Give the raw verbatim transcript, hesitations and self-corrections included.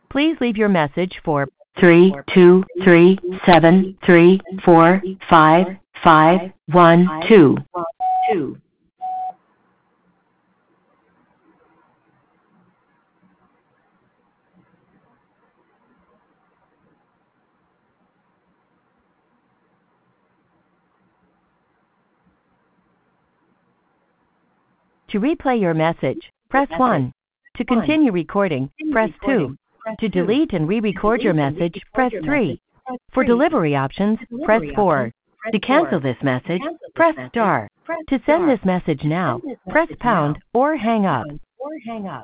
Please leave your message for three two three seven three four five five one two. To replay your message, press one. To continue recording, press two. To delete and re-record your message, press three. For delivery options, press four. To cancel this message, press star. To send this message now, press pound or hang up.